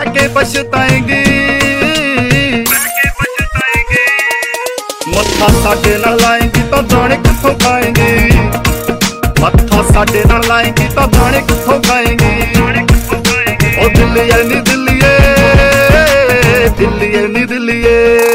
के पछताएंगी मत्था साडे नाल लाएंगी तो दाने कित्थों खाएंगी मत्था साडे नाल लाएंगी तो दाने कित्थों खाएंगी ओ दिल्लीए नी दिल्लीए दिल्लीए नी दिल्लीए